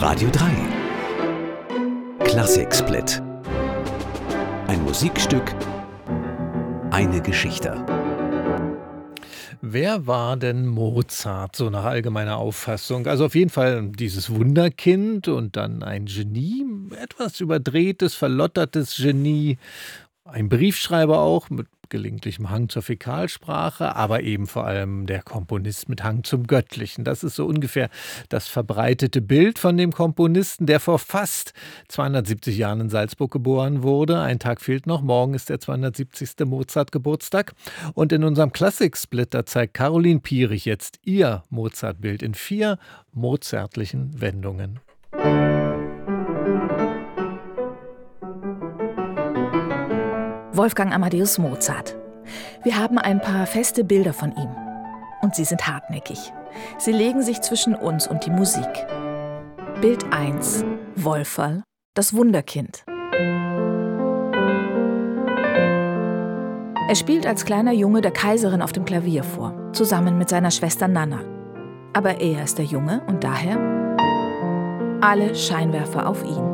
Radio 3 Klassiksplit. Ein Musikstück, eine Geschichte. Wer war denn Mozart, so nach allgemeiner Auffassung? Also auf jeden Fall dieses Wunderkind und dann ein Genie, etwas überdrehtes, verlottertes Genie, ein Briefschreiber auch mit gelegentlichem Hang zur Fäkalsprache, aber eben vor allem der Komponist mit Hang zum Göttlichen. Das ist so ungefähr das verbreitete Bild von dem Komponisten, der vor fast 270 Jahren in Salzburg geboren wurde. Ein Tag fehlt noch, morgen ist der 270. Mozart-Geburtstag. Und in unserem Klassiksplitter zeigt Caroline Pierich jetzt ihr Mozart-Bild in 4 mozartlichen Wendungen. Wolfgang Amadeus Mozart. Wir haben ein paar feste Bilder von ihm. Und sie sind hartnäckig. Sie legen sich zwischen uns und die Musik. Bild 1. Wolferl, das Wunderkind. Er spielt als kleiner Junge der Kaiserin auf dem Klavier vor, zusammen mit seiner Schwester Nanna. Aber er ist der Junge und daher alle Scheinwerfer auf ihn.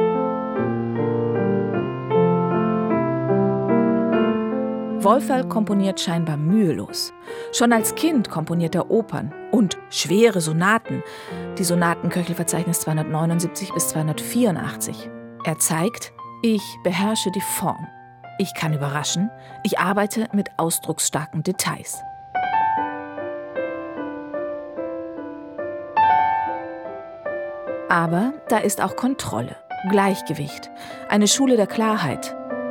Wolferl komponiert scheinbar mühelos. Schon als Kind komponiert er Opern und schwere Sonaten. Die Sonatenköchelverzeichnis 279 bis 284. Er zeigt, ich beherrsche die Form. Ich kann überraschen. Ich arbeite mit ausdrucksstarken Details. Aber da ist auch Kontrolle, Gleichgewicht, eine Schule der Klarheit.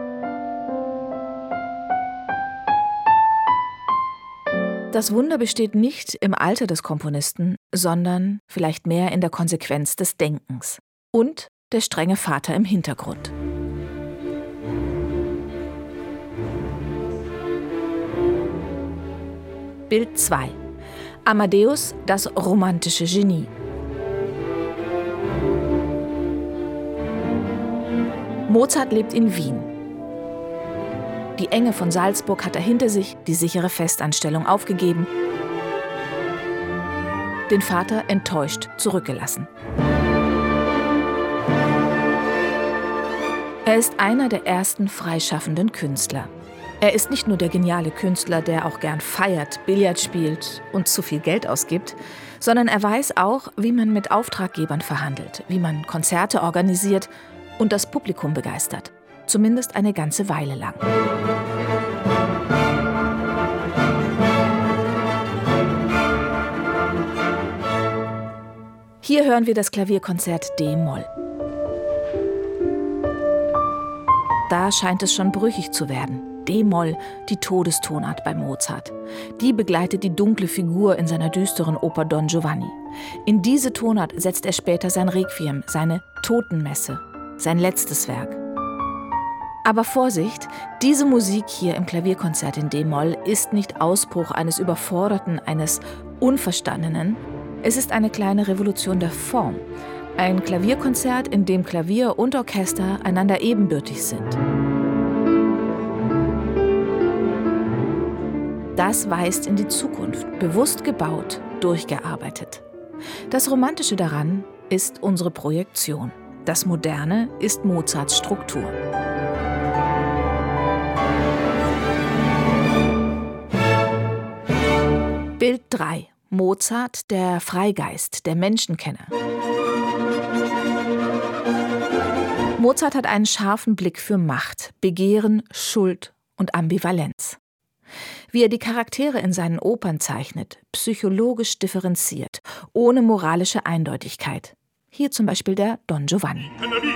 Das Wunder besteht nicht im Alter des Komponisten, sondern vielleicht mehr in der Konsequenz des Denkens und der strenge Vater im Hintergrund. Bild 2. Amadeus, das romantische Genie. Mozart lebt in Wien. Die Enge von Salzburg hat er hinter sich, die sichere Festanstellung aufgegeben, den Vater enttäuscht zurückgelassen. Er ist einer der ersten freischaffenden Künstler. Er ist nicht nur der geniale Künstler, der auch gern feiert, Billard spielt und zu viel Geld ausgibt, sondern er weiß auch, wie man mit Auftraggebern verhandelt, wie man Konzerte organisiert und das Publikum begeistert. Zumindest eine ganze Weile lang. Hier hören wir das Klavierkonzert D-Moll. Da scheint es schon brüchig zu werden. D-Moll, die Todestonart bei Mozart. Die begleitet die dunkle Figur in seiner düsteren Oper Don Giovanni. In diese Tonart setzt er später sein Requiem, seine Totenmesse, sein letztes Werk. Aber Vorsicht, diese Musik hier im Klavierkonzert in D-Moll ist nicht Ausbruch eines Überforderten, eines Unverstandenen. Es ist eine kleine Revolution der Form. Ein Klavierkonzert, in dem Klavier und Orchester einander ebenbürtig sind. Das weist in die Zukunft, bewusst gebaut, durchgearbeitet. Das Romantische daran ist unsere Projektion. Das Moderne ist Mozarts Struktur. Bild 3. Mozart, der Freigeist, der Menschenkenner. Mozart hat einen scharfen Blick für Macht, Begehren, Schuld und Ambivalenz. Wie er die Charaktere in seinen Opern zeichnet, psychologisch differenziert, ohne moralische Eindeutigkeit. Hier zum Beispiel der Don Giovanni.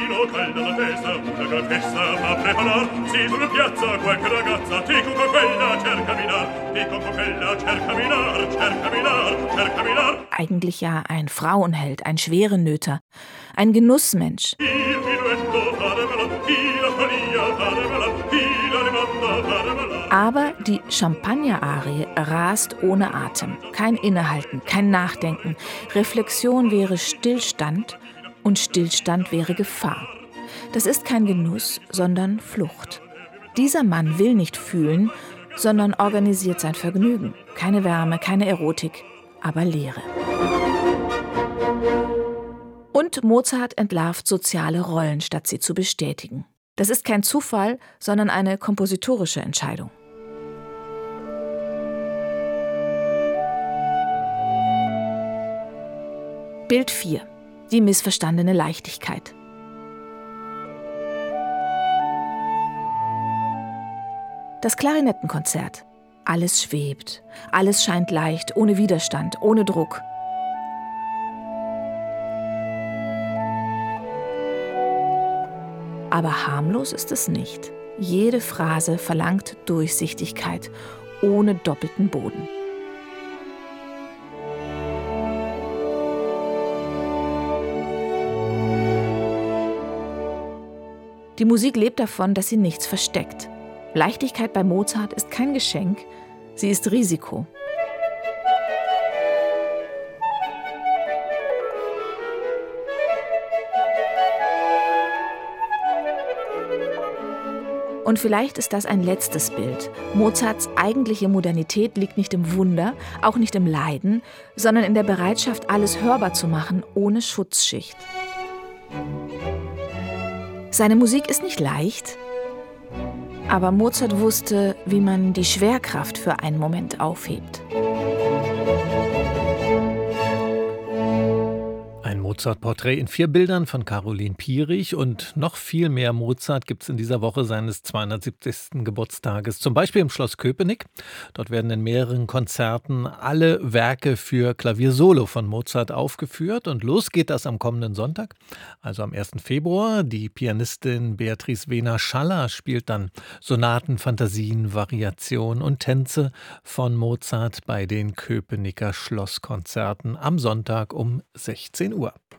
Eigentlich ja ein Frauenheld, ein Schwerenöter, ein Genussmensch. Aber die Champagner-Arie rast ohne Atem. Kein Innehalten, kein Nachdenken. Reflexion wäre Stillstand und Stillstand wäre Gefahr. Das ist kein Genuss, sondern Flucht. Dieser Mann will nicht fühlen, sondern organisiert sein Vergnügen. Keine Wärme, keine Erotik, aber Leere. Und Mozart entlarvt soziale Rollen, statt sie zu bestätigen. Das ist kein Zufall, sondern eine kompositorische Entscheidung. Bild 4. Die missverstandene Leichtigkeit. Das Klarinettenkonzert. Alles schwebt, alles scheint leicht, ohne Widerstand, ohne Druck. Aber harmlos ist es nicht. Jede Phrase verlangt Durchsichtigkeit, ohne doppelten Boden. Die Musik lebt davon, dass sie nichts versteckt. Leichtigkeit bei Mozart ist kein Geschenk, sie ist Risiko. Und vielleicht ist das ein letztes Bild. Mozarts eigentliche Modernität liegt nicht im Wunder, auch nicht im Leiden, sondern in der Bereitschaft, alles hörbar zu machen, ohne Schutzschicht. Seine Musik ist nicht leicht, aber Mozart wusste, wie man die Schwerkraft für einen Moment aufhebt. Ein Mozart-Porträt in 4 Bildern von Caroline Pierich und noch viel mehr Mozart gibt es in dieser Woche seines 270. Geburtstages. Zum Beispiel im Schloss Köpenick. Dort werden in mehreren Konzerten alle Werke für Klavier-Solo von Mozart aufgeführt. Und los geht das am kommenden Sonntag, also am 1. Februar. Die Pianistin Beatrice Wehner-Schaller spielt dann Sonaten, Fantasien, Variationen und Tänze von Mozart bei den Köpenicker Schlosskonzerten am Sonntag um 16 Uhr.